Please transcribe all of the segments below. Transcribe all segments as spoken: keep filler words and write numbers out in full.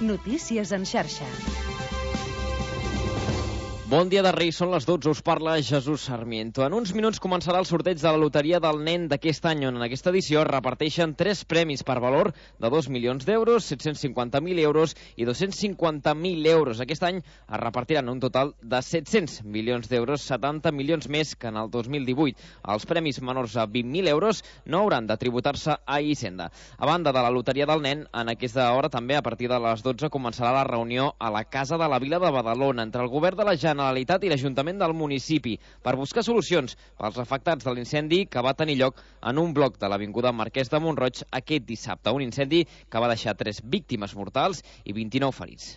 Notícies en xarxa. Bon dia de Reis, són les dotze, us parla Jesús Sarmiento. En uns minuts començarà el sorteig de la loteria del nen d'aquest any, on en aquesta edició es reparteixen tres premis per valor de dos milions d'euros, set-cents cinquanta mil euros i dos-cents cinquanta mil euros. Aquest any es repartiran un total de set-cents milions d'euros, setanta milions més que en el dos mil divuit. Els premis menors a vint mil euros no hauran de tributar-se a Hisenda. A banda de la loteria del nen, en aquesta hora també, a partir de les dotze, començarà la reunió a la Casa de la Vila de Badalona entre el govern de la Generalitat Generalitat i l'Ajuntament del municipi per buscar solucions pels afectats de l'incendi que va tenir lloc en un bloc de l'avinguda Marquès de Mont-roig aquest dissabte. Un incendi que va deixar tres víctimes mortals i vint-i-nou ferits.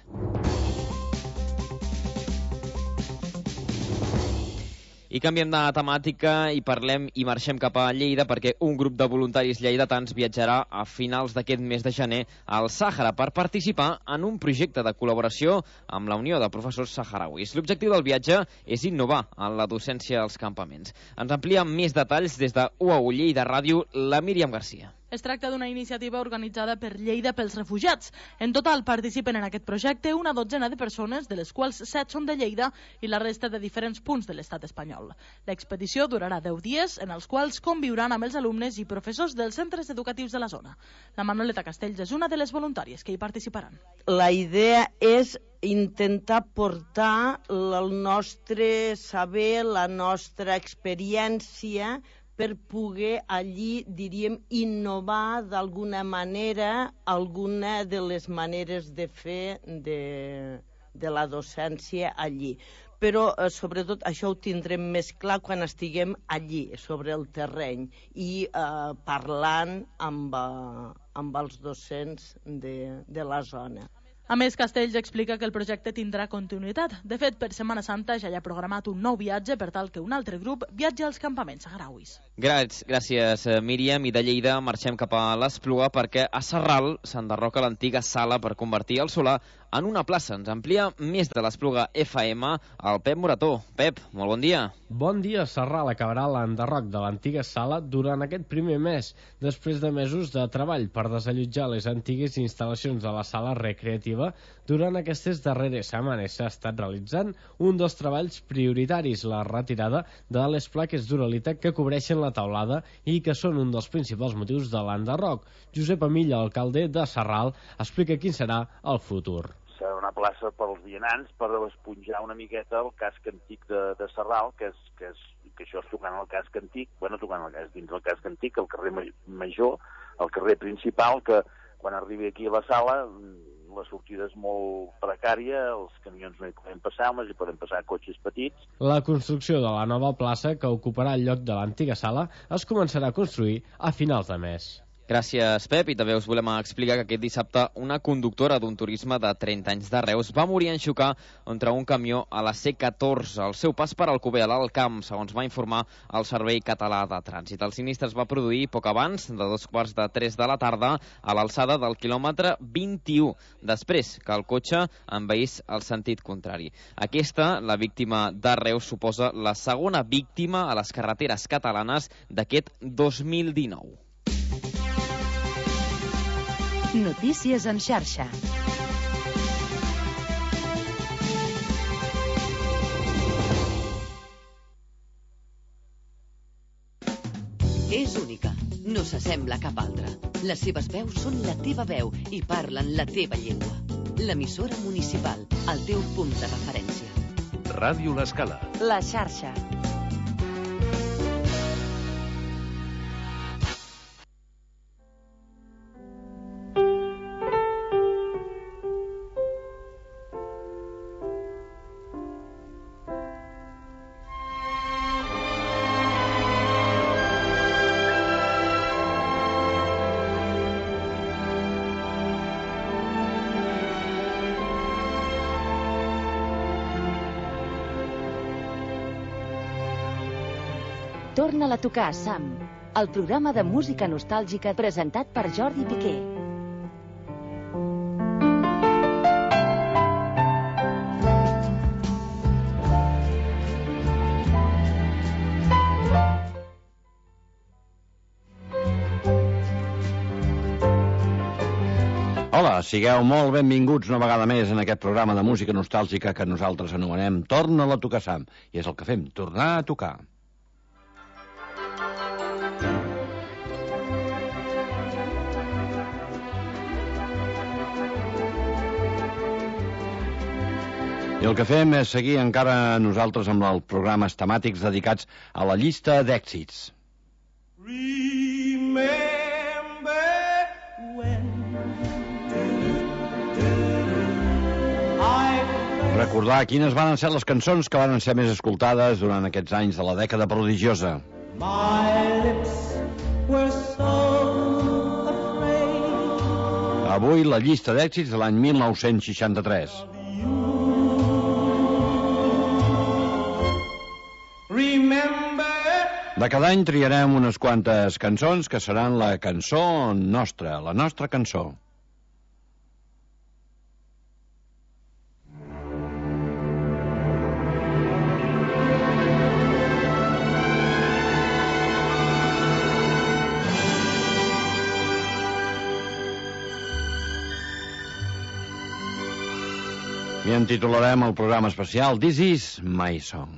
I canviem de temàtica i parlem i marxem cap a Lleida perquè un grup de voluntaris lleidatans viatjarà a finals d'aquest mes de gener al Sàhara per participar en un projecte de col·laboració amb la Unió de Professors Saharauis. L'objectiu del viatge és innovar en la docència als campaments. Ens amplia més detalls des de U A U Lleida Ràdio, la Míriam Garcia. Es tracta d'una iniciativa organitzada per Lleida pels refugiats. En total participen en aquest projecte una dotzena de persones, de les quals set són de Lleida i la resta de diferents punts de l'estat espanyol. L'expedició durarà deu dies, en els quals conviuran amb els alumnes i professors dels centres educatius de la zona. La Manoleta Castells és una de les voluntàries que hi participaran. La idea és intentar portar el nostre saber, la nostra experiència, per poder allí, diríem, innovar d'alguna manera alguna de les maneres de fer de, de la docència allí. Però, eh, sobretot, això ho tindrem més clar quan estiguem allí, sobre el terreny, i eh, parlant amb, eh, amb els docents de, de la zona. A més, Castells explica que el projecte tindrà continuïtat. De fet, per Setmana Santa ja hi ha programat un nou viatge per tal que un altre grup viatgi als campaments saharauis. Gràcies, gràcies Míriam. I de Lleida marxem cap a l'Espluga perquè a Sarral s'enderroca l'antiga sala per convertir el solar en una plaça. Ens amplia més de l'Espluga F M el Pep Morató. Pep, molt bon dia. Bon dia. Sarral acabarà l'enderroc de l'antiga sala durant aquest primer mes, després de mesos de treball per desallotjar les antigues instal·lacions de la sala recreativa. Durant aquestes darreres setmanes s'ha estat realitzant un dels treballs prioritaris, la retirada de les plaques d'uralita que cobreixen la teulada i que són un dels principals motius de l'enderroc. Josep Amilla, alcalde de Sarral, explica quin serà el futur. Serà una plaça pels vianants per esponjar una miqueta el casc antic de, de Sarral, que, és, que, és, que això és tocant el casc antic, bueno, tocant el casc dins del casc antic, el carrer Major, el carrer principal, que quan arribi aquí a la sala la sortida és molt precària, els camions no hi poden passar, només hi poden passar cotxes petits. La construcció de la nova plaça, que ocuparà el lloc de l'antiga sala, es començarà a construir a finals de mes. Gràcies, Pep, i també us volem explicar que aquest dissabte una conductora d'un turisme de trenta anys de Reus va morir en xocar contra un camió a la C catorze, al seu pas per Alcover, a l'Alt Camp, segons va informar el Servei Català de Trànsit. El sinistre es va produir poc abans de dos quarts de tres de la tarda a l'alçada del quilòmetre vint-i-u, després que el cotxe envaís el sentit contrari. Aquesta, la víctima de Reus, suposa la segona víctima a les carreteres catalanes d'aquest dos mil dinou. Notícies en xarxa. És única, no s'assembla a cap altra. Les seves veus són la teva veu i parlen la teva llengua. L'emissora municipal, el teu punt de referència. Ràdio L'Escala. La xarxa. Torna-la a tocar, Sam, el programa de música nostàlgica presentat per Jordi Piqué. Hola, sigueu molt benvinguts una vegada més en aquest programa de música nostàlgica que nosaltres anomenem Torna-la a tocar, Sam. I és el que fem, tornar a tocar. I el que fem és seguir encara nosaltres amb els programes temàtics dedicats a la llista d'èxits. Recordar quines van ser les cançons que van ser més escoltades durant aquests anys de la dècada prodigiosa. Avui la llista d'èxits de l'any mil nou-cents seixanta-tres. De cada any triarem unes quantes cançons que seran la cançó nostra, la nostra cançó. I en titularem el programa especial This is my song.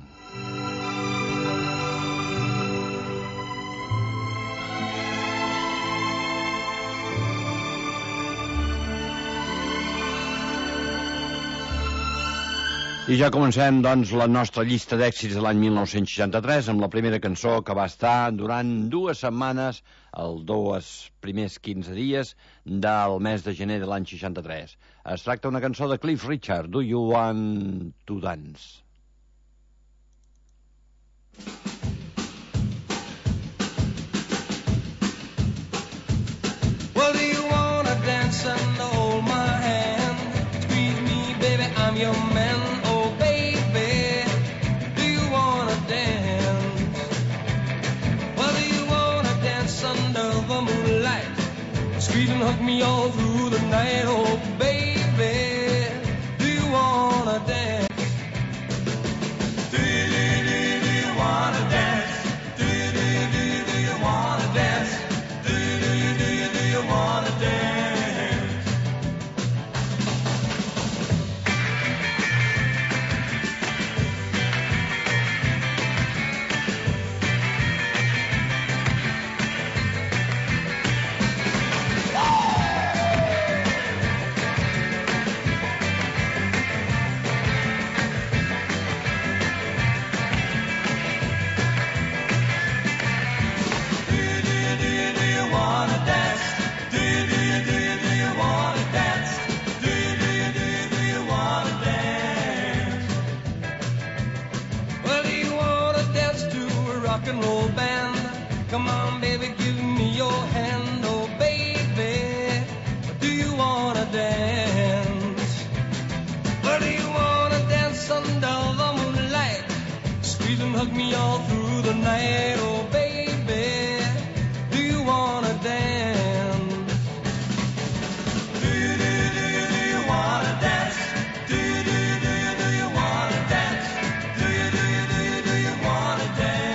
I ja comencem, doncs, la nostra llista d'èxits de l'any mil nou-cents seixanta-tres amb la primera cançó que va estar durant dues setmanes, els dos primers quinze dies del mes de gener de l'any seixanta-tres. Es tracta d'una cançó de Cliff Richard, Do You Want to Dance? Well, do you wanna dance and hold my hand? Squeeze me, baby, I'm your man. Squeeze and hug me all through the night, oh baby, do you wanna dance? Do you, do you, do you, do you wanna dance? Do you, do you, do you, do you wanna dance? Do you, do you, do you, do you wanna dance? Come on, baby, give me your hand, oh baby, do you wanna dance? Or do you wanna dance under the moonlight? Squeeze and hug me all through the night, oh baby, do you wanna dance? Do you, do you, do you, do you wanna dance? Do you, do you, do you, do you wanna dance? Do you, do you, do you, do you wanna dance?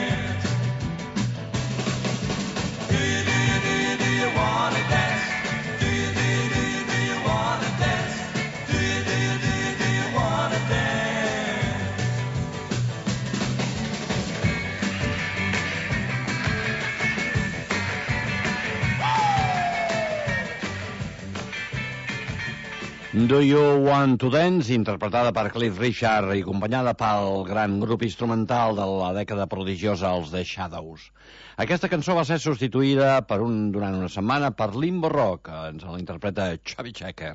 Do You Want to Dance, interpretada per Cliff Richard i acompanyada pel gran grup instrumental de la dècada prodigiosa, els The Shadows. Aquesta cançó va ser substituïda per un, durant una setmana per Limbo Rock, que ens la interpreta Chubby Checker.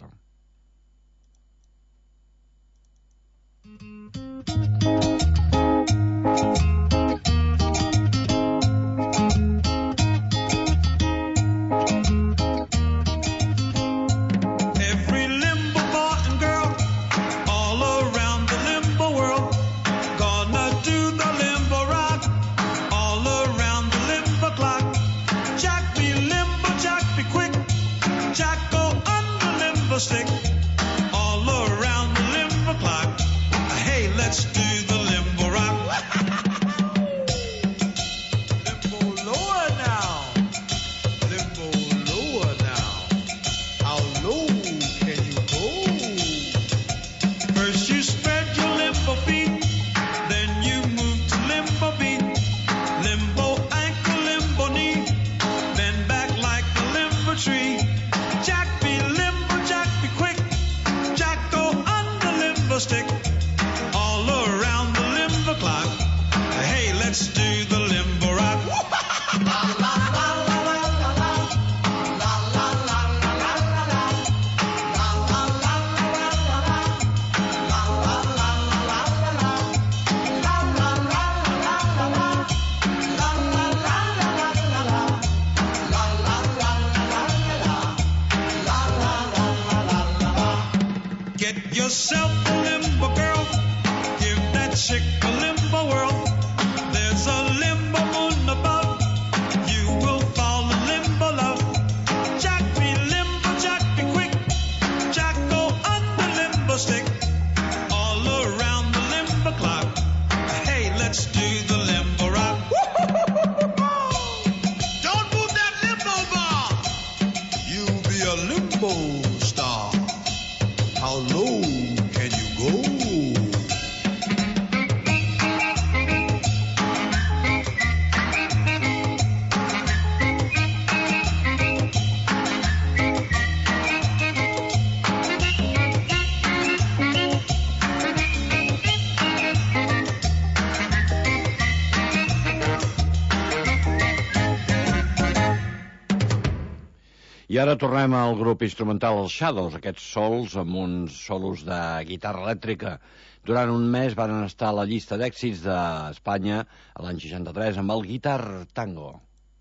Stick all around the limbo clock. Hey, let's do the limbo rock. yourself a limbo, girl. Give that chick a limbo whirl. There's a limbo moon above. You will fall in limbo love. Jack be limbo, Jack be quick. Jack go on the limbo stick. All around the limbo clock. Hey, let's do the limbo rock. Don't move that limbo bar. You'll be a limbo star. How low can you go? I ara tornem al grup instrumental els Shadows, aquests sols amb uns solos de guitarra elèctrica. Durant un mes van estar a la llista d'èxits d'Espanya a l'any seixanta-tres amb el Guitar Tango.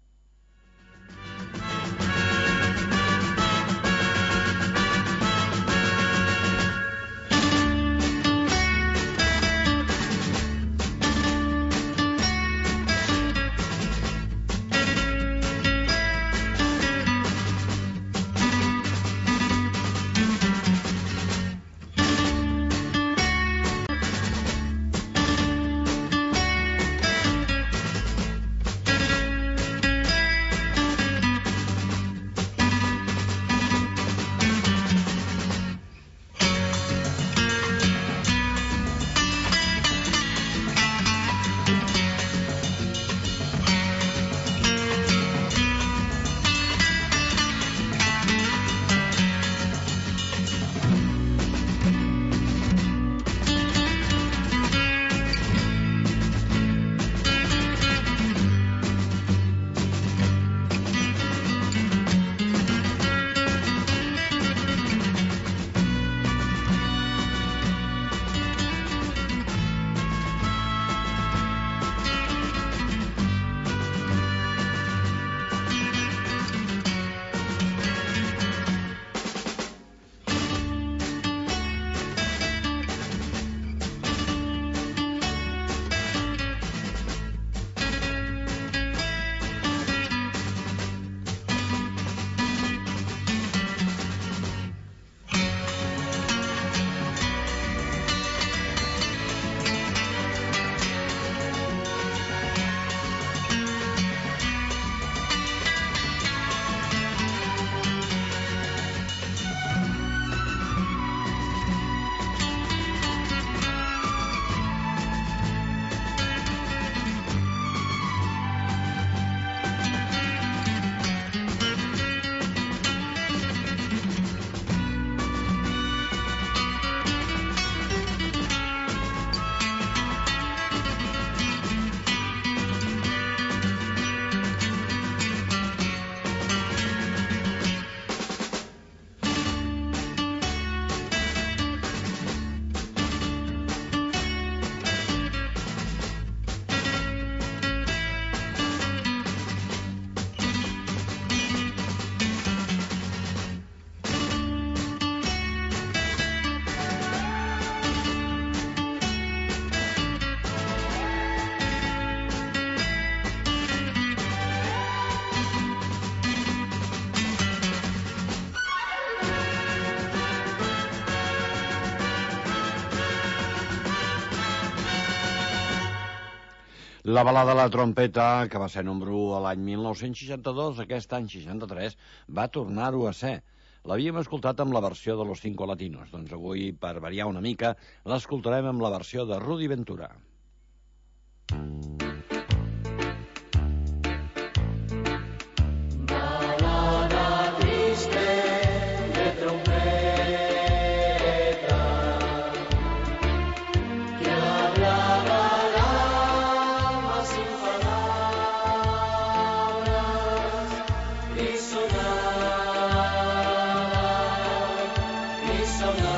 La balada de la trompeta, que va ser número u a l'any mil nou-cents seixanta-dos, aquest any seixanta-tres va tornar-ho a ser. L'havíem escoltat amb la versió de Los Cinco Latinos, doncs avui, per variar una mica, l'escoltarem amb la versió de Rudy Ventura.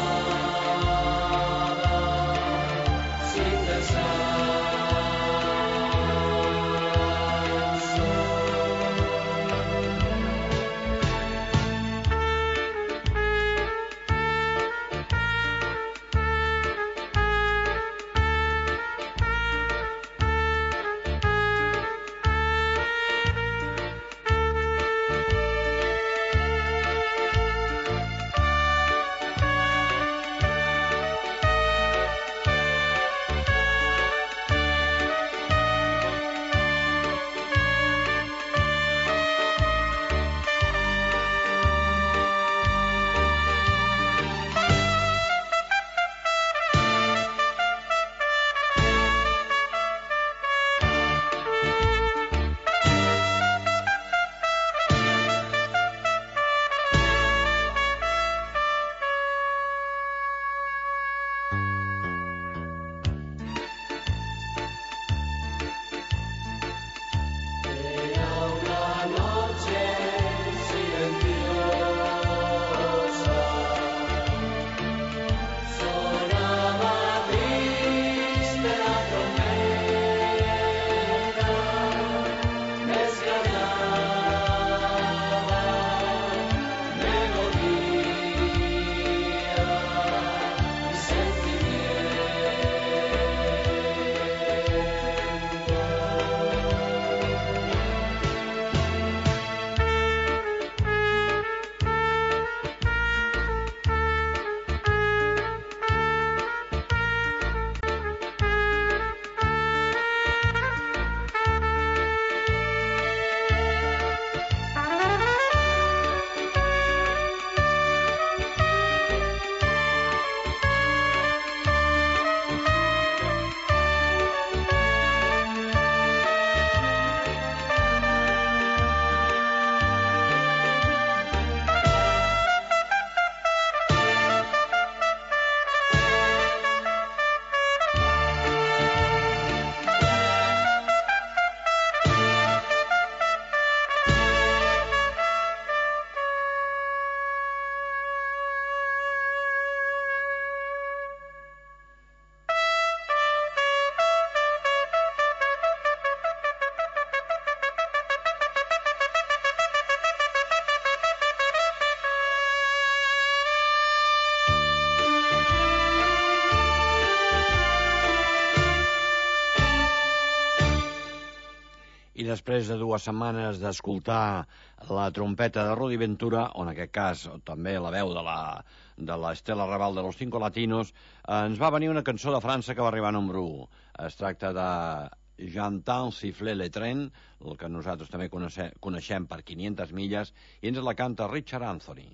Sin pensar I després de dues setmanes d'escoltar la trompeta de Rudy Ventura, o en aquest cas també la veu de la, de la Estela Raval de Los Cinco Latinos, ens va venir una cançó de França que va arribar a número u. Es tracta de J'entends siffler le train, el que nosaltres també coneixem, coneixem per quinientas milles, i ens la canta Richard Anthony.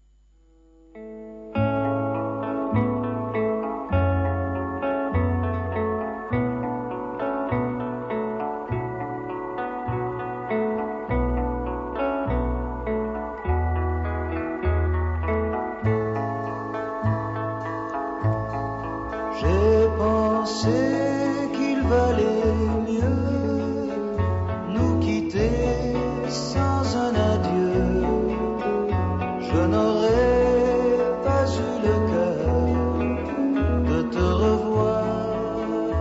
J'ai pensé qu'il valait mieux nous quitter sans un adieu. Je n'aurais pas eu le cœur de te revoir.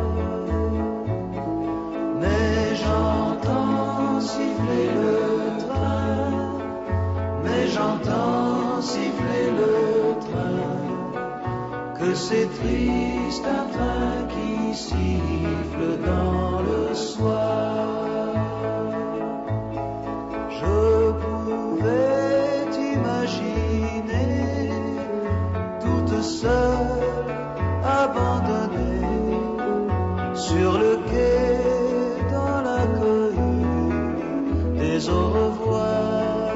Mais j'entends siffler le train, mais j'entends siffler le train, que c'est triste un train qui siffle dans le soir. Je pouvais t'imaginer toute seule, abandonnée sur le quai dans la cohue des au revoir.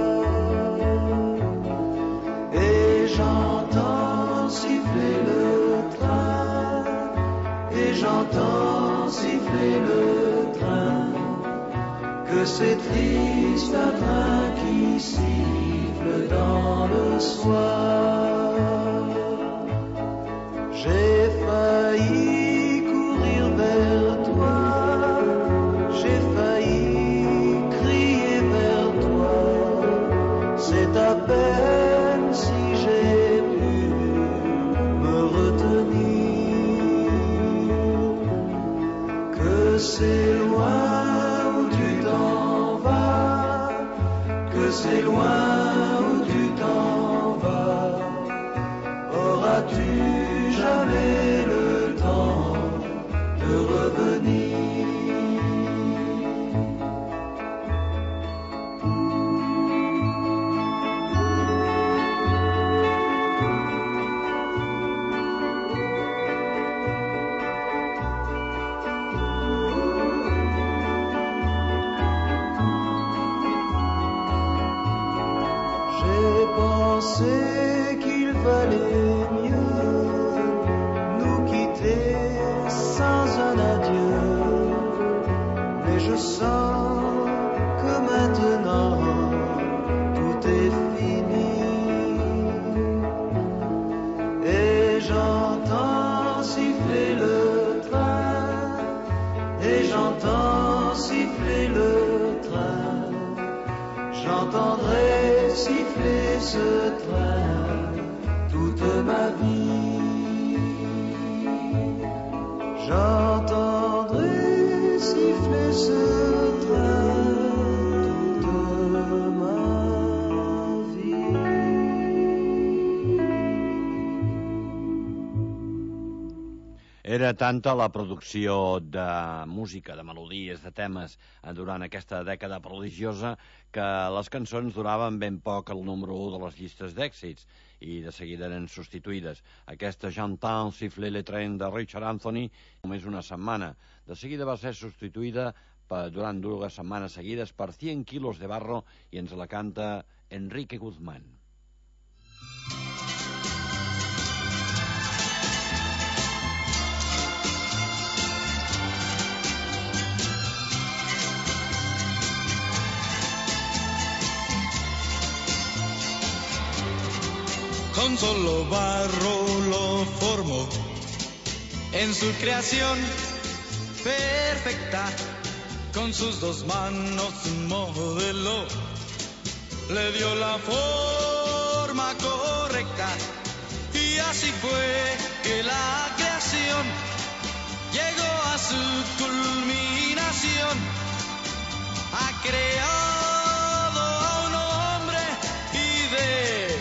Et j'entends siffler le train, et j'entends siffler le train, que c'est triste un train qui siffle dans le soir. J'ai failli courir vers toi, j'ai failli crier vers toi, c'est à peine si j'ai pu me retenir, que c'est loin où tu t'en vas, que c'est loin où tu t'en vas. Auras-tu jamais le temps de revenir? J'ai pensé qu'il valait mieux nous quitter sans un adieu, mais je sens que maintenant tout est fini. Et j'entends siffler le train, et j'entends siffler le train, j'entendrai siffler ce train toute ma vie. J'entendrai siffler ce train toute ma vie. Era tanta la producció de música, de melodies, de temes durant aquesta dècada prodigiosa que les cançons duraven ben poc al número u de les llistes d'èxits i de seguida eren substituïdes. Aquesta J'entends siffler le train de Richard Anthony només una setmana. De seguida va ser substituïda per, durant dues setmanes seguides per cien kilos de barro i ens la canta Enrique Guzmán. Con solo barro lo formó en su creación perfecta, con sus dos manos modeló, le dio la forma correcta, y así fue que la creación llegó a su culminación. Ha creado a un hombre y de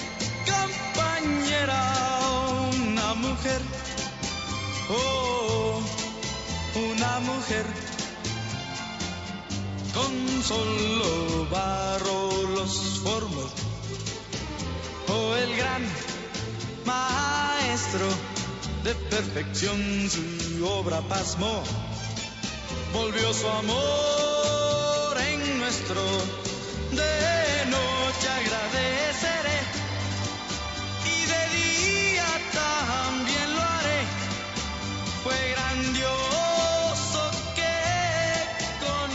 una mujer, oh, una mujer. con solo barro los formó. Oh, el gran maestro de perfección su obra pasmó. Volvió su amor en nuestro, de noche agradeceré y de día también lo haré. Fue grandioso que con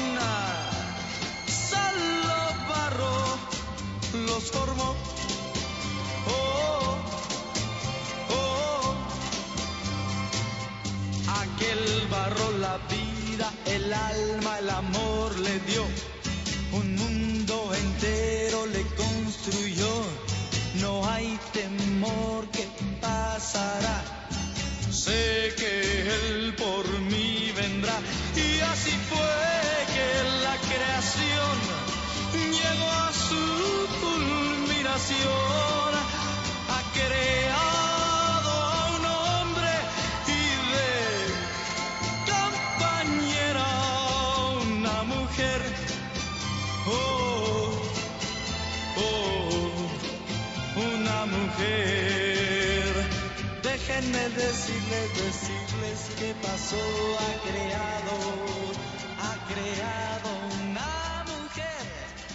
solo barro los formó. Oh, oh, aquel barro la vida, el alma, el amor le dio. Un mundo entero le construyó. No hay temor que pasará. Sé que Él por mí vendrá. Y así fue que la creación llegó a su culminación. Ha creado a un hombre y de compañera una mujer. Oh, oh, una mujer. Déjenme decirles, decirles qué pasó. Ha creado, ha creado una mujer.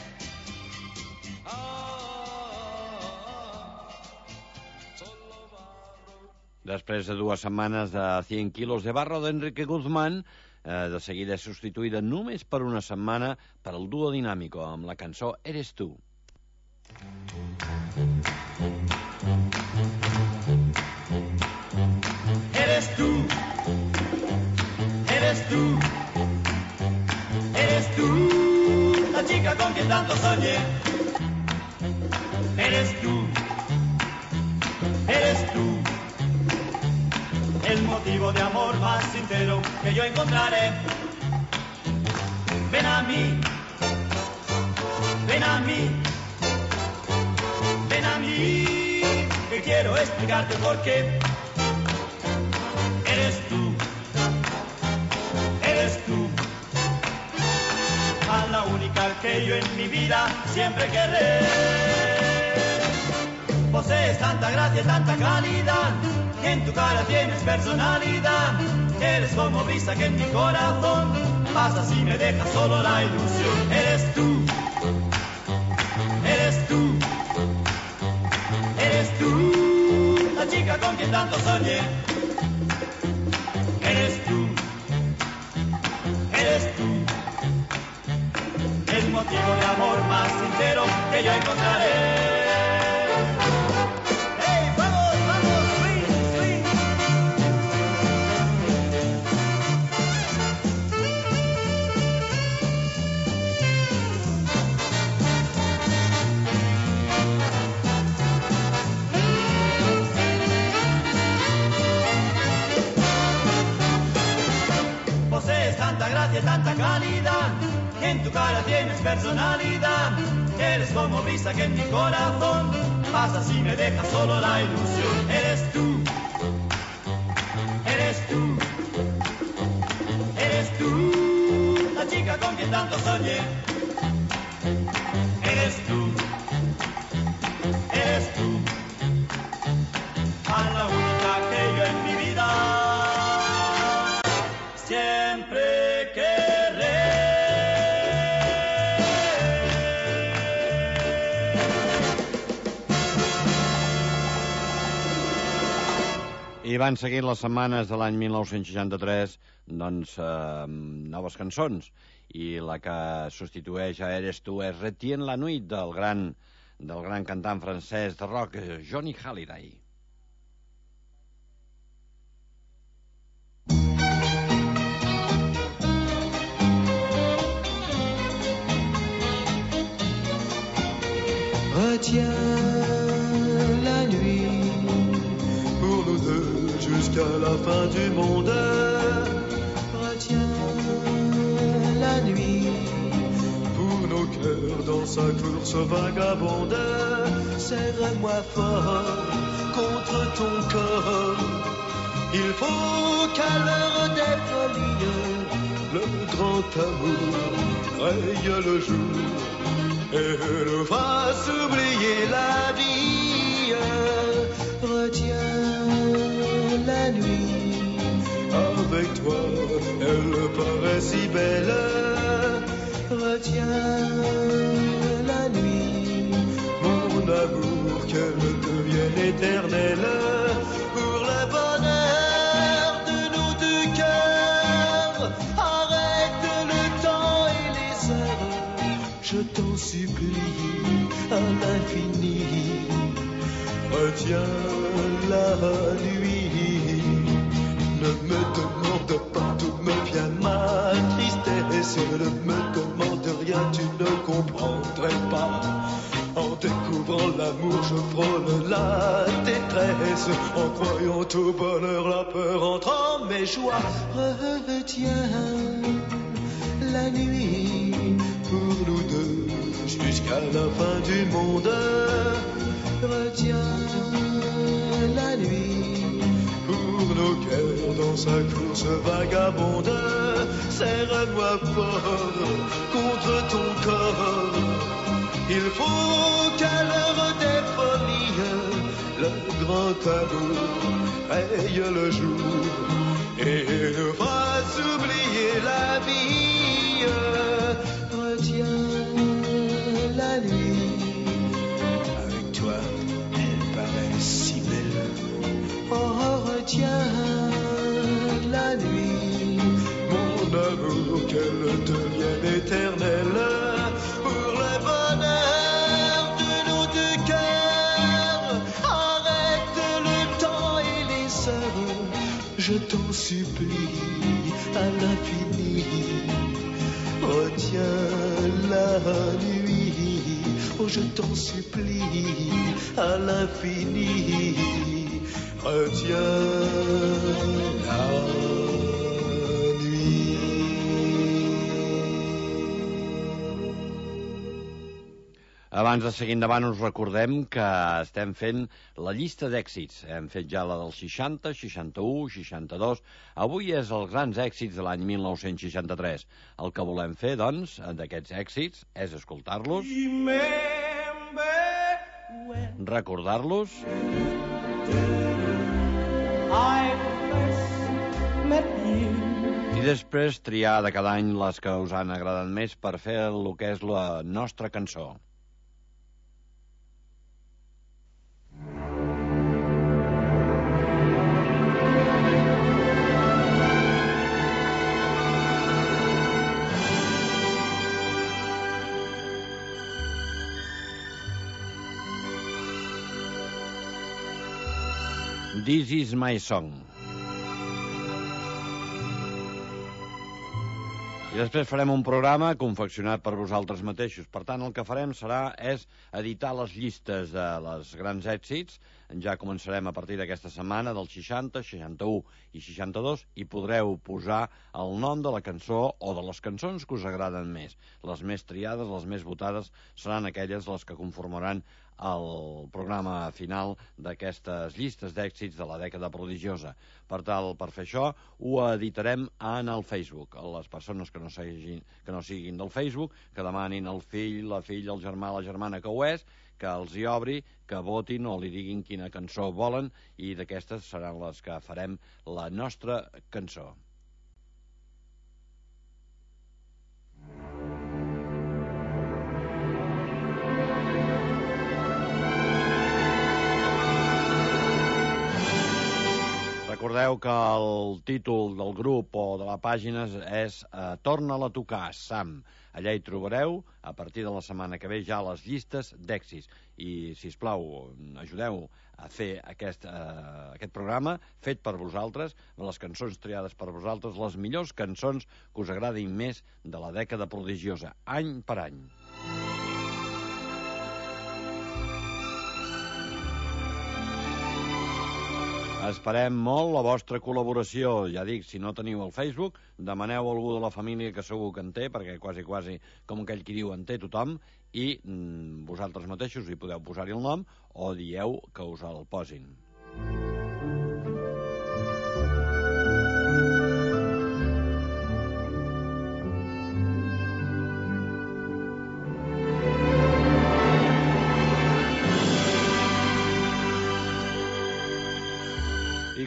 Oh, solo barro. Després de dues setmanes de cent quilos de barro d'Enrique Guzmán, eh, de seguida és substituïda només per una setmana per el dúo dinàmico amb la cançó Eres tu. Eres tú, eres tú, eres tú, la chica con quien tanto soñé. Eres tú, eres tú, el motivo de amor más sincero que yo encontraré. Ven a mí, ven a mí, ven a mí, que quiero explicarte por qué. Eres tú, eres tú, a la única que yo en mi vida siempre querré. Posees tanta gracia, tanta calidad, en tu cara tienes personalidad. Eres como brisa que en mi corazón pasas y me dejas solo la ilusión. Eres tú, eres tú, eres tú, la chica con quien tanto soñé. Eres tú, eres tú, el motivo de amor más sincero que yo encontraré. ¡Hey, vamos, vamos, swing, swing! Posees tanta gracia, tanta calidad, en tu cara tienes personalidad. Eres como brisa que en mi corazón pasas y me dejas solo la ilusión. Eres tú, eres tú, eres tú, la chica con quien tanto soñé. Eres tú, eres tú, a la única que yo en mi vida siempre querré. I van seguint les setmanes de l'any mil nou-cents seixanta-tres, doncs, eh, noves cançons. I la que substitueix a Eres tu és Retiens la nuit, del gran, del gran cantant francès de rock, Johnny Hallyday. Retiens la nuit pour nous deux jusqu'à la fin du monde. Retiens la nuit pour nos cœurs dans sa course vagabonde. Serre-moi fort contre ton corps. Il faut qu'à l'heure des folies le grand amour raye le jour et nous fasse oublier la vie. Retiens la nuit, avec toi elle paraît si belle. Retiens la nuit, mon amour, qu'elle devienne éternelle. Pour le bonheur de nos deux cœurs, arrête le temps et les heures, je t'en supplie à l'infini. Retiens la nuit, ne me demande pas d'où me vient ma tristesse, ne me demande rien, tu ne comprendrais pas. En découvrant l'amour, je frôle la détresse. En croyant au bonheur, la peur entre en mes joies. Retiens la nuit pour nous deux jusqu'à la fin du monde. Retiens la nuit pour nos cœurs dans sa course vagabonde. Serre-moi fort contre ton corps. Il faut qu'à l'heure des folies, le grand amour raye le jour et nous fasse oublier la vie. Retiens la nuit, avec toi elle paraît si belle. Oh, retiens la nuit, mon amour, qu'elle devienne éternelle. Pour le bonheur de nos deux cœurs, arrête le temps et les heures, je t'en supplie à l'infini. Retiens la nuit, oh je t'en supplie à l'infini. Retiens la nuit. Abans de seguir endavant us recordem que estem fent la llista d'èxits. Hem fet ja la del seixanta, seixanta-u, seixanta-dos. Avui és els grans èxits de l'any mil nou-cents seixanta-tres. El que volem fer, doncs, d'aquests èxits és escoltar-los, recordar-los i després triar de cada any les que us han agradat més per fer el que és la nostra cançó. This is my song. I després farem un programa confeccionat per vosaltres mateixos. Per tant, el que farem serà és editar les llistes de les grans èxits. Ja començarem a partir d'aquesta setmana del seixanta, seixanta-u i seixanta-dos i podreu posar el nom de la cançó o de les cançons que us agraden més. Les més triades, les més votades, seran aquelles les que conformaran el programa final d'aquestes llistes d'èxits de la dècada prodigiosa. Per tal, per fer això, ho editarem en el Facebook. Les persones que no siguin, que no siguin del Facebook, que demanin al fill, la filla, el germà, la germana que ho és, que els hi obri, que votin o li diguin quina cançó volen, i d'aquestes seran les que farem la nostra cançó. Recordeu que el títol del grup o de la pàgina és eh, Torna-la a tocar, Sam. Allà hi trobareu, a partir de la setmana que ve, ja les llistes d'èxits. I, si us plau, ajudeu a fer aquest, eh, aquest programa fet per vosaltres, les cançons triades per vosaltres, les millors cançons que us agradin més de la dècada prodigiosa, any per any. Esperem molt la vostra col·laboració. Ja dic, si no teniu el Facebook, demaneu a algú de la família que segur que en té, perquè quasi, quasi, com aquell qui diu, en té tothom, i mm, vosaltres mateixos hi podeu posar-hi el nom o dieu que us el posin.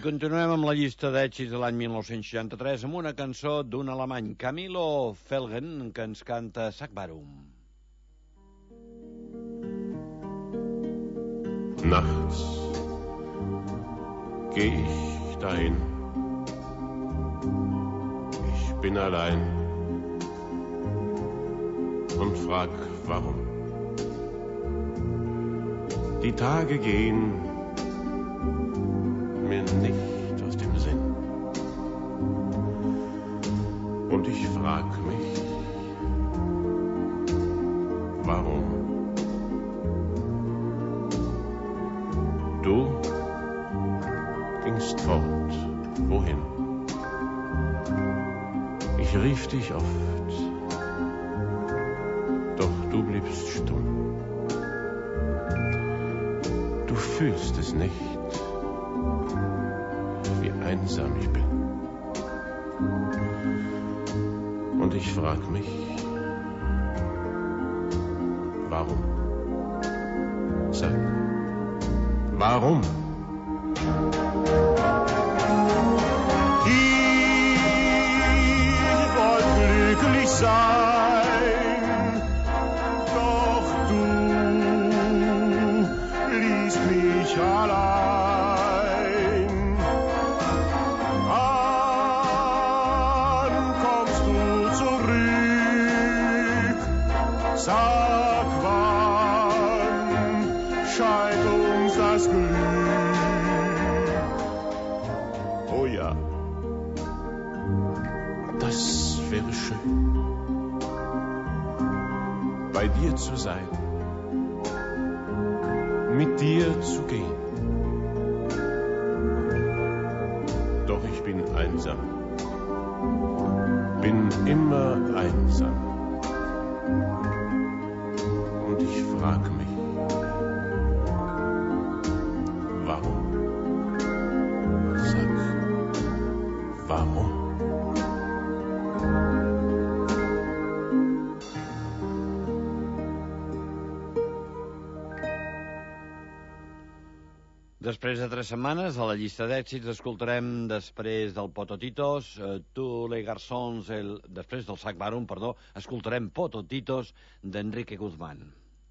continuem amb la llista d'èxits de l'any mil nou-cents seixanta-tres amb una cançó d'un alemany, Camilo Felgen, que ens canta Sag Warum. Nachts geh ich dahin. Ich bin allein und frag, warum. Die Tage gehen mir nicht aus dem Sinn. Und ich frag mich, warum? Du gingst fort, wohin? Ich rief dich oft, doch du bliebst stumm. Du fühlst es nicht, wie einsam ich bin. Und ich frag mich, warum? Sag, warum? Ich wollte glücklich sein, doch du ließt mich allein. Wann kommst du zurück? Sag, wann scheint uns das Glück? Oh ja, das wäre schön, bei dir zu sein, mit dir zu gehen. Doch ich bin einsam, bin immer einsam. Und ich frag mich, warum? Sag, warum? Després de tres setmanes, a la llista d'èxits, escoltarem després del Pototitos, eh, Tous les garçons, el, després del Sag Warum, perdó, escoltarem Pototitos d'Enrique Guzmán.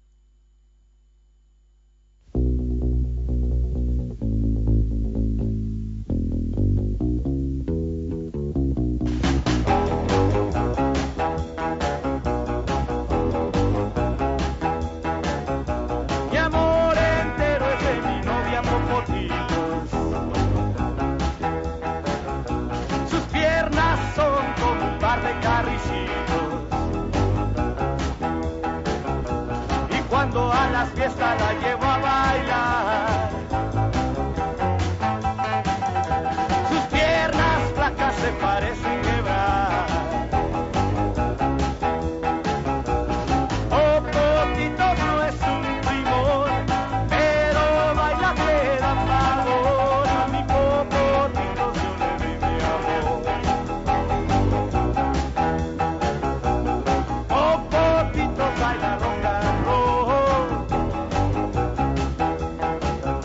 Cuando a las fiestas la llevo a bailar, sus piernas flacas se parecen quebrar. Popotitos no es un primor, pero baila que da pavor. A mi Popotitos yo le doy mi amor. Popotitos baila rock and roll.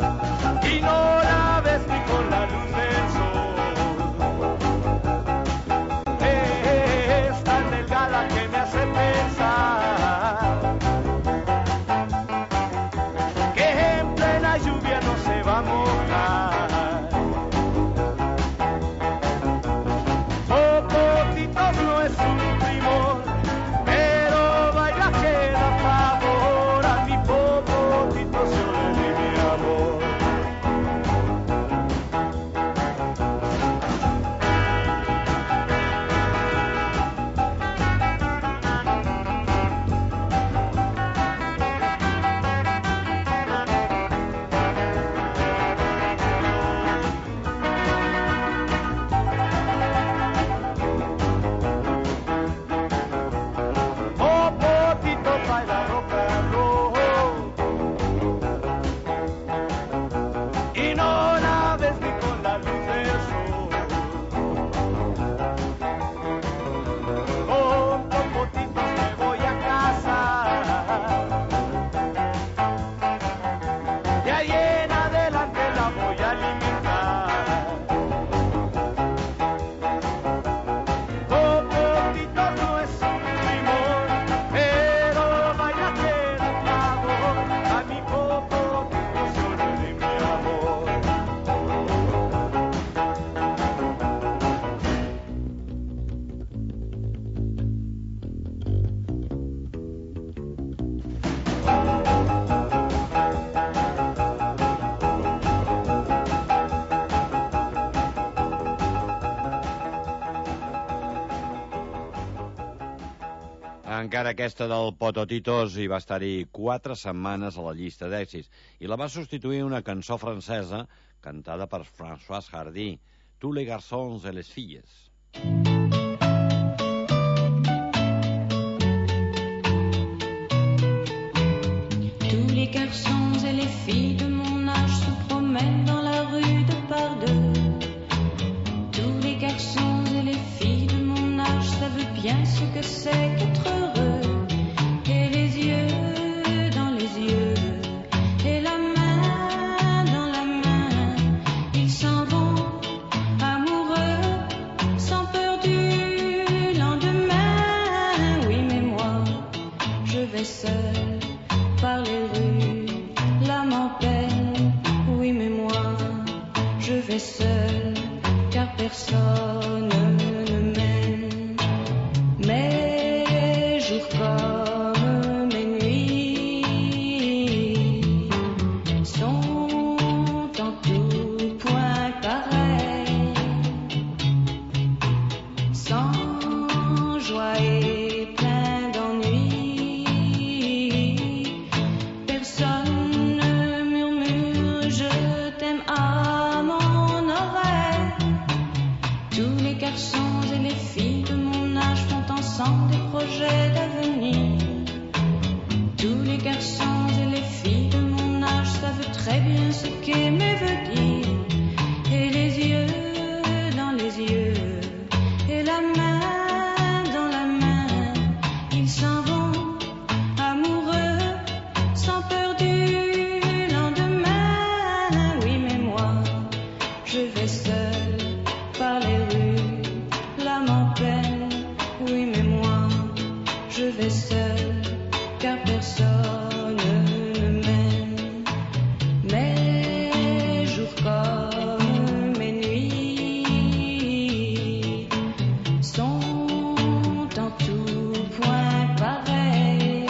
Encara aquesta del Pototitos hi va estar-hi quatre setmanes a la llista d'èxits i la va substituir una cançó francesa cantada per François Hardy, Tous les garçons et les filles. Tous les garçons et les filles de mon âge se promènent dans la rue de par deux. Tous les garçons et les filles de mon âge savent bien ce que c'est qu'être heureux. Et les yeux dans les yeux, et la main dans la main, ils s'en vont amoureux, sans peur du lendemain. Oui, mais moi, je vais seul par les rues, l'âme en peine. Oui, mais moi, je vais seul, car personne ne m'aime. Mes jours comme mes nuits sont en tout point pareils, sans joie et plein d'ennui. Personne ne murmure je t'aime à mon oreille. Tous les garçons et les filles de mon âge font ensemble des projets d'avenir. Tous les garçons et les filles de mon âge savent très bien ce qu'aimer veut dire. Et les yeux dans les yeux, et la main dans la main, ils s'en vont amoureux, sans peur du lendemain. Oui, mais moi, je vais seul par les rues, l'âme en peine. Oui, mais moi, je vais seul, car personne ne m'aime. Mes jours comme mes nuits sont en tout point pareils,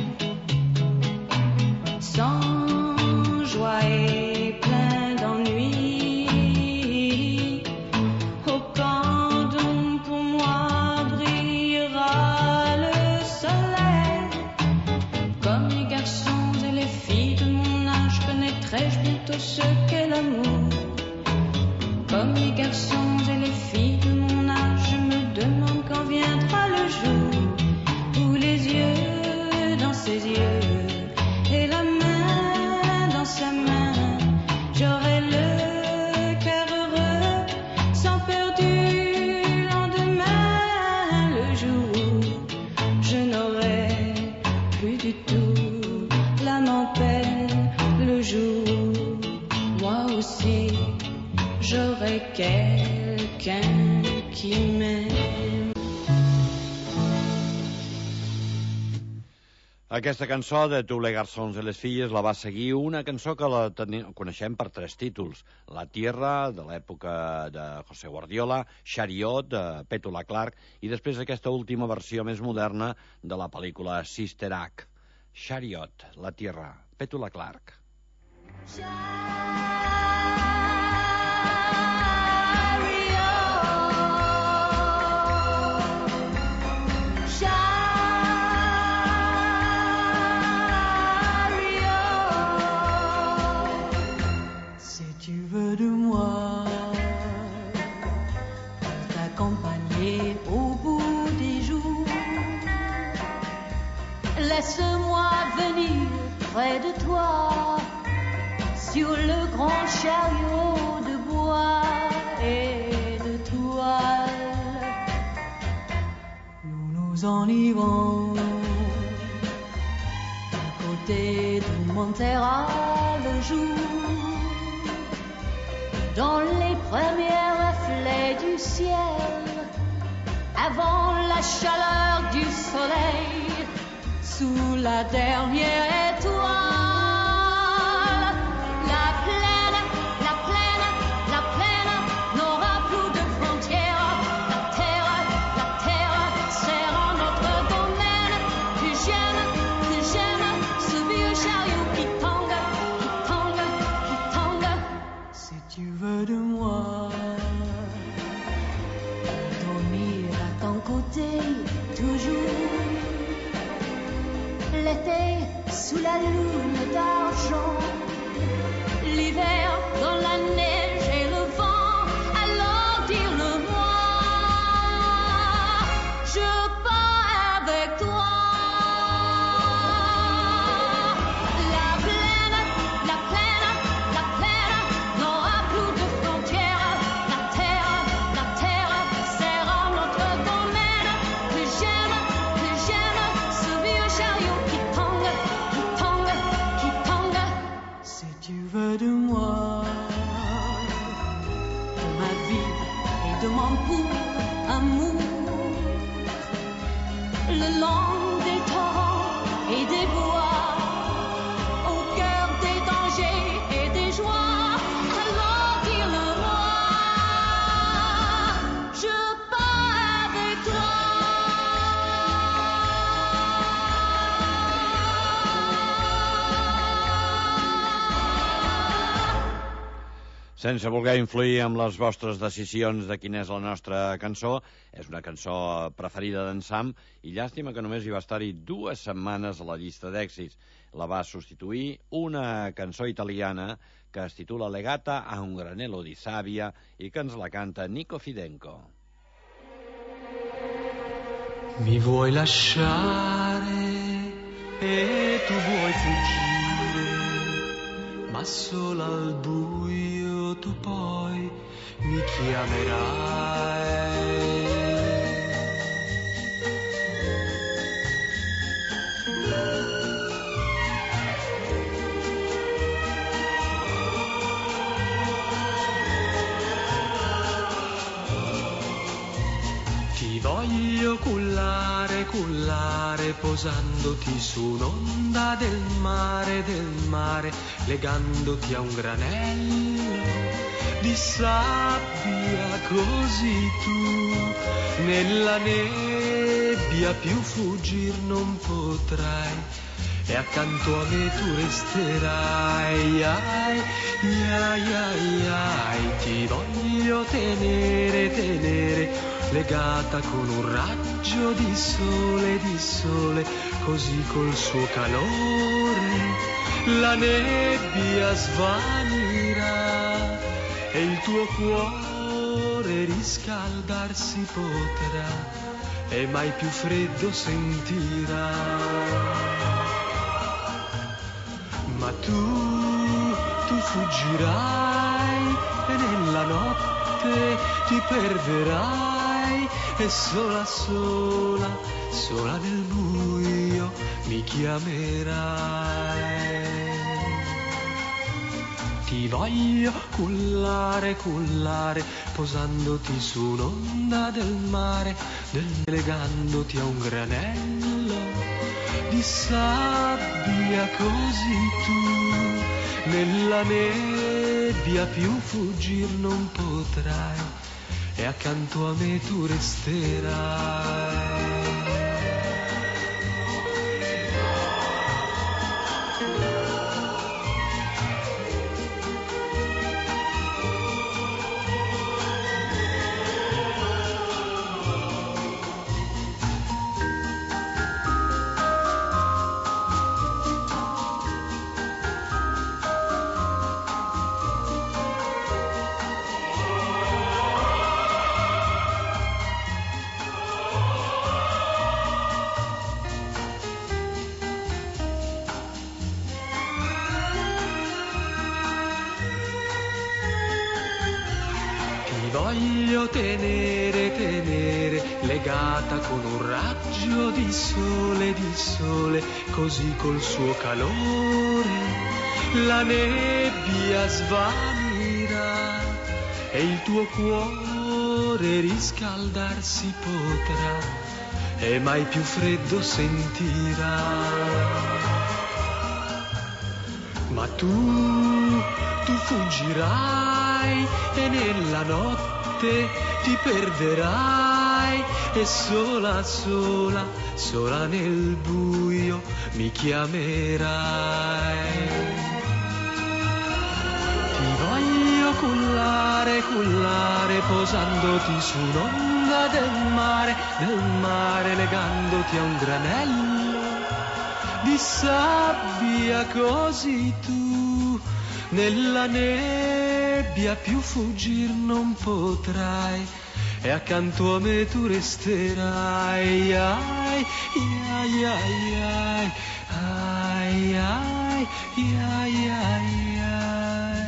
sans joie et plein d'ennui. Oh, quand donc pour moi brillera le soleil, comme les garçons et les filles de mon âge, connaîtrai-je bientôt ce qu'est l'amour. Comme les garçons et les filles de mon âge, je me demande quand viendra le jour où les yeux dans ses yeux, et la main dans sa main, j'aurai le cœur heureux, sans peur du lendemain. Le jour où je n'aurai plus du tout l'âme en peine. Le jour où moi aussi j'aurai quelqu'un qui m'aime. Aquesta cançó de Tous les garçons et les filles la va seguir una cançó que la teni... coneixem per tres títols. La Tierra, de l'època de José Guardiola, Chariot, de Petula Clark, i després aquesta última versió més moderna de la pel·lícula Sister Act. Chariot, La Tierra, Petula Clark. Si tu veux de moi, t'accompagner au bout des jours, laisse-moi venir près de toi, sur le grand chariot de bois et de toile. Nous nous en irons d'un côté de Montserrat le jour, dans les premiers reflets du ciel, avant la chaleur du soleil, sous la dernière étoile. La plaine, la plaine, la plaine n'aura plus de frontières. La terre, la terre sera notre domaine. Tu gênes, tu gênes ce vieux chariot qui tangue, qui tangue, qui tangue. Si tu veux de moi, dormir à ton côté toujours, sous la lune d'argent, l'hiver dans la neige et le vent, alors dis-le-moi, je pars avec toi. La plaine, la plaine, la plaine n'aura plus de frontières. La terre, la terre sera notre domaine. Que j'aime, que j'aime ce vieux chariot qui tangue, qui tangue, qui tangue. Si tu veux de moi, de ma vie et de mon pur amour, le long des torrents et des bois, au cœur des dangers et des joies, alors dis-le-moi, je pars avec toi. Sense voler influir amb les vostres decisions de quina és la nostra cançó, és una cançó preferida d'en Sam, i llàstima que només hi va estar-hi dues setmanes a la llista d'èxits. La va substituir una cançó italiana que es titula Legata a un granello di sabbia i que ens la canta Nico Fidenco. Mi vuoi lasciare e tu vuoi fuggire, ma solo al buio tu poi mi chiamerai. Ti voglio cullare, cullare, posandoti su un'onda del mare, del mare, legandoti a un granello di sabbia, così tu nella nebbia più fuggir non potrai, e accanto a me tu resterai. Ai, ai, ai, ai, ti voglio tenere, tenere, legata con un raggio di sole, di sole, così col suo calore la nebbia svanirà e il tuo cuore riscaldarsi potrà e mai più freddo sentirà. Ma tu, tu fuggirai e nella notte ti perderai e sola, sola, sola nel buio mi chiamerai. Ti voglio cullare, cullare, posandoti su un'onda del mare, del legandoti a un granello di sabbia, così tu nella nebbia più fuggir non potrai e accanto a me tu resterai. Voglio tenere, tenere, legata con un raggio di sole, di sole, così col suo calore la nebbia svanirà e il tuo cuore riscaldarsi potrà e mai più freddo sentirà. Ma tu, tu fuggirai e nella notte ti perderai e sola, sola, sola nel buio mi chiamerai. Ti voglio cullare, cullare, posandoti su un'onda del mare, del mare, legandoti a un granello di sabbia, così tu nella nebbia più fuggir non potrai, e accanto a me tu resterai. Ai, ai, ai, ai, ai, ai, ai, ai, ai.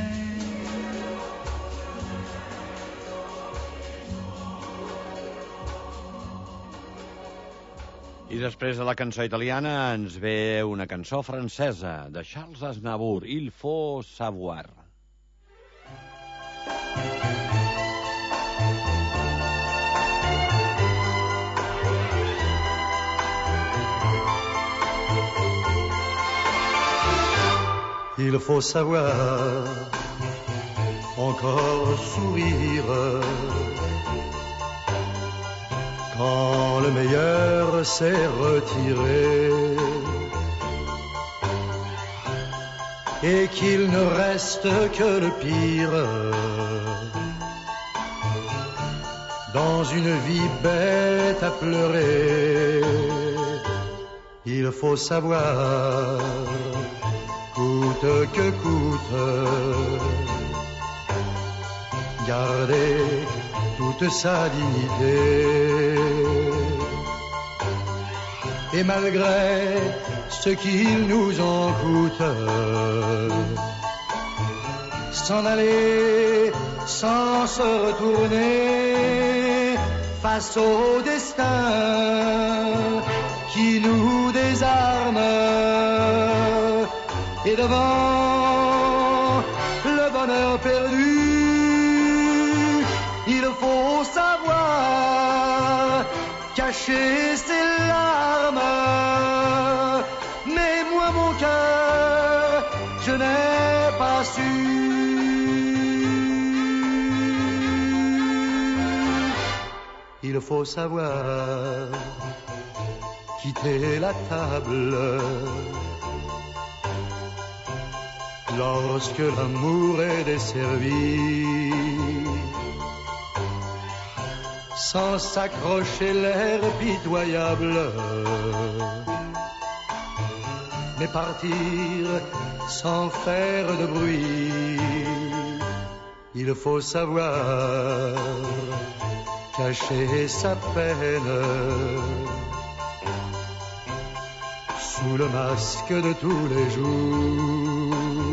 I després de la cançó italiana ens ve una cançó francesa de Charles Aznavour, Il faut savoir. Il faut savoir encore sourire quand le meilleur s'est retiré et qu'il ne reste que le pire dans une vie bête à pleurer. Il faut savoir, coûte que coûte, garder toute sa dignité. Et malgré ce qu'il nous en coûte, s'en aller sans se retourner face au destin qui nous désarme. Et devant le bonheur perdu, il faut savoir cacher ses larmes. Mais moi, mon cœur, je n'ai pas su. Il faut savoir quitter la table lorsque l'amour est desservi, sans s'accrocher l'air pitoyable, mais partir sans faire de bruit. Il faut savoir cacher sa peine sous le masque de tous les jours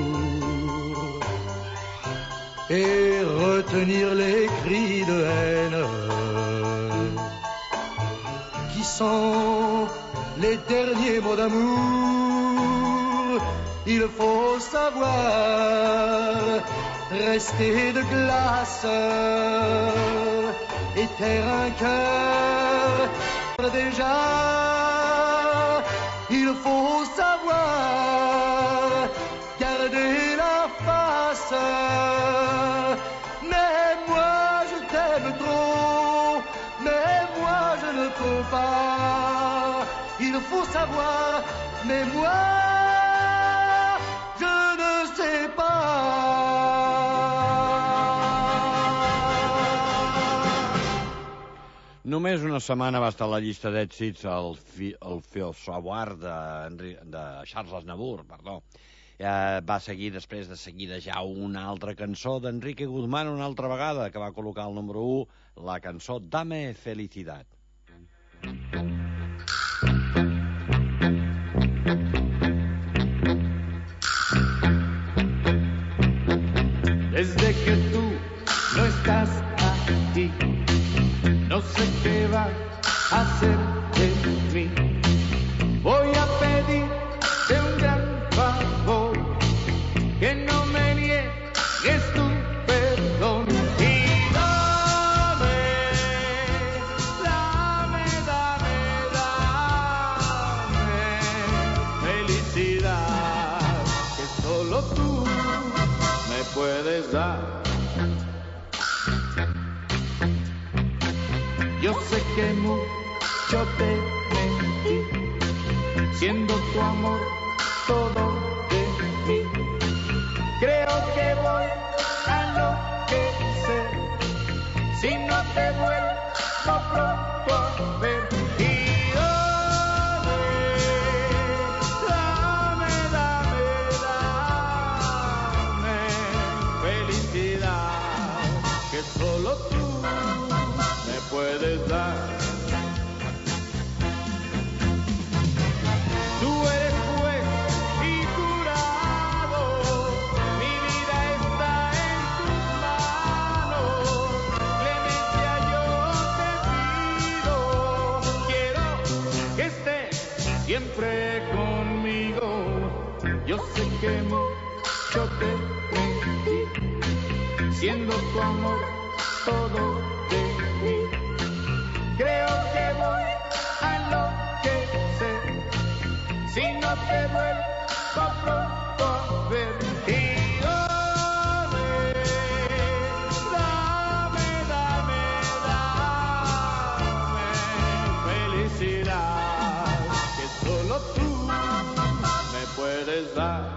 et retenir les cris de haine qui sont les derniers mots d'amour. Il faut savoir rester de glace et taire un cœur déjà. Il faut savoir garder la face. Mais moi je t'aime trop, mais moi je ne peux pas. Il faut savoir, mais moi je ne sais pas. Només una setmana va estar a la llista d'èxits el, fi, el Faut savoir de, de Charles Aznavour, perdó. Eh, va seguir després de seguida ja una altra cançó d'Enrique Guzmán una altra vegada, que va col·locar al número u la cançó Dame Felicidad. Desde que tú no estás aquí, no sé qué va a hacer de mí. Voy a pedirte un gran favor, que no me niegues tu perdón. Y dame, dame, dame, dame felicidad, que solo tú me puedes dar. Yo sé que mucho te mentí, siendo tu amor todo de mí. Creo que voy a enloquecer si no te vuelvo pronto a ver. Y dame, quédate conmigo. Yo sé que mucho te mentí, siendo tu amor todo de mí. Creo que voy a enloquecer si no te vuelvo pronto a ver. Y dame, dame, dame, dame felicidad que solo tú me puedes dar.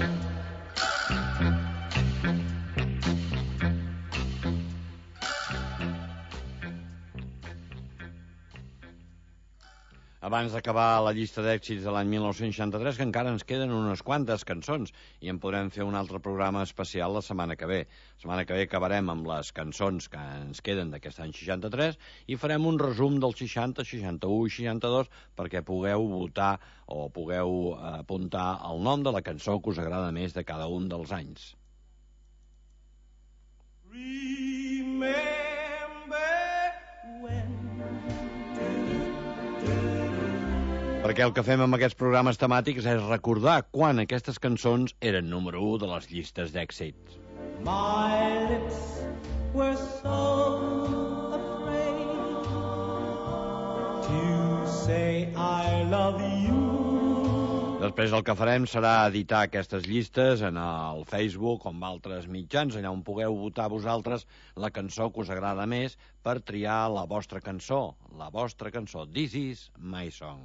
Abans d'acabar la llista d'èxits de l'any mil nou-cents seixanta-tres, que encara ens queden unes quantes cançons i en podrem fer un altre programa especial la setmana que ve. La setmana que ve acabarem amb les cançons que ens queden d'aquest any seixanta-tres i farem un resum del seixanta, seixanta-u i seixanta-dos perquè pugueu votar o pugueu apuntar el nom de la cançó que us agrada més de cada un dels anys. Perquè el que fem amb aquests programes temàtics és recordar quan aquestes cançons eren número u de les llistes d'èxit. My lips were so afraid to say I love you. Després el que farem serà editar aquestes llistes en el Facebook o en altres mitjans, allà on pugueu votar vosaltres la cançó que us agrada més per triar la vostra cançó, la vostra cançó. This is my song.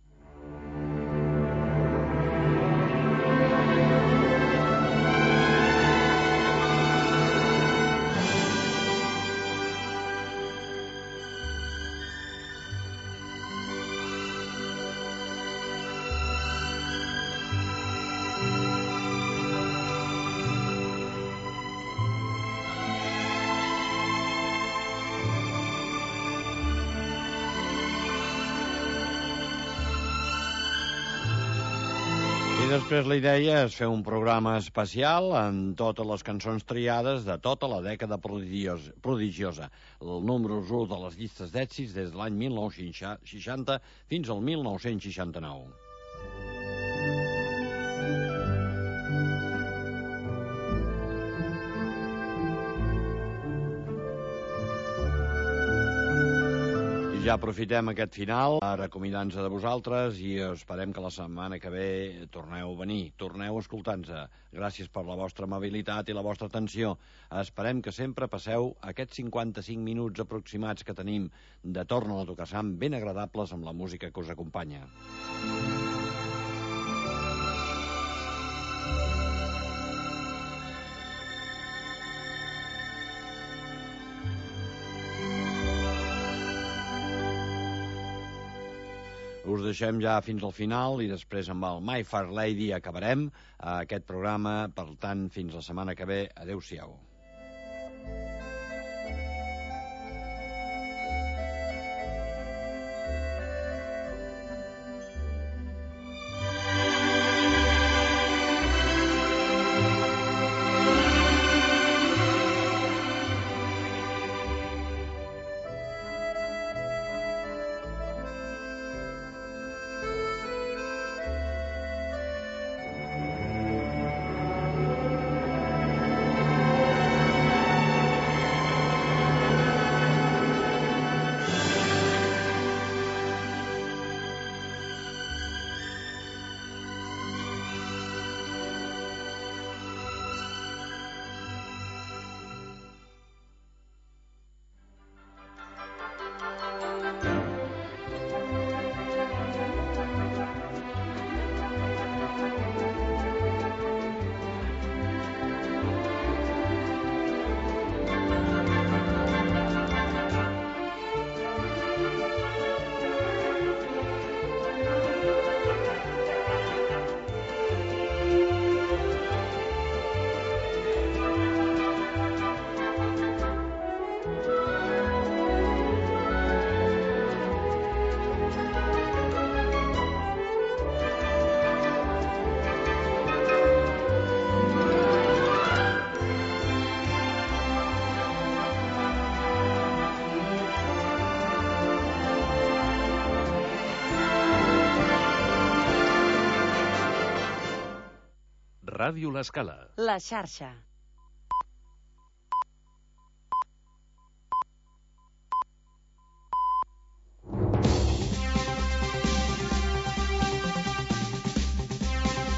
I després la idea és fer un programa especial amb totes les cançons triades de tota la dècada prodigiosa, el número u de les llistes d'èxits des de l'any mil nou-cents seixanta fins al mil nou-cents seixanta-nou. Ja aprofitem aquest final per acomiadar-nos de vosaltres i esperem que la setmana que ve torneu a venir, torneu a escoltar-nos. Gràcies per la vostra amabilitat i la vostra atenció. Esperem que sempre passeu aquests cinquanta-cinc minuts aproximats que tenim de torn a la Tocassant ben agradables amb la música que us acompanya. Us deixem ja fins al final i després amb el My Fair Lady acabarem aquest programa. Per tant, fins la setmana que ve. Adéu-siau. Ràdio L'Escala. La xarxa.